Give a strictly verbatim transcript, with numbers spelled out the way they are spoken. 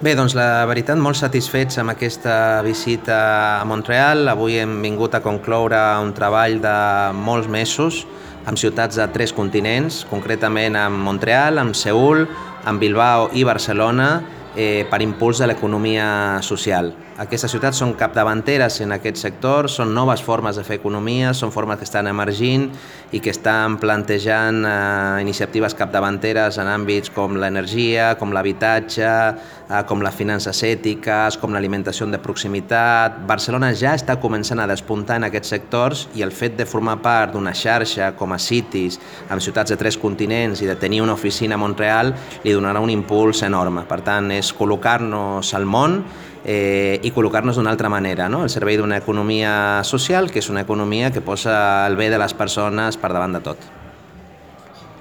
Bé, doncs la veritat, molt satisfets amb aquesta visita a Montreal. Avui hem vingut a concloure un treball de molts mesos amb ciutats de tres continents, concretament amb Montreal, amb Seül, amb Bilbao i Barcelona, eh, per impuls de l'economia social. Aquestes ciutats són capdavanteres en aquest sector, són noves formes de fer economia, són formes que estan emergint i que estan plantejant eh, iniciatives capdavanteres en àmbits com l'energia, com l'habitatge, eh, com les finances ètiques, com l'alimentació de proximitat. Barcelona ja està començant a despuntar en aquests sectors i el fet de formar part d'una xarxa com a Cities, amb ciutats de tres continents i de tenir una oficina a Montreal, li donarà un impuls enorme. Per tant, és col·locar-nos al món eh, i col·locar-nos d'una altra manera, no? Al servei d'una economia social, que és una economia que posa el bé de les persones per davant de tot.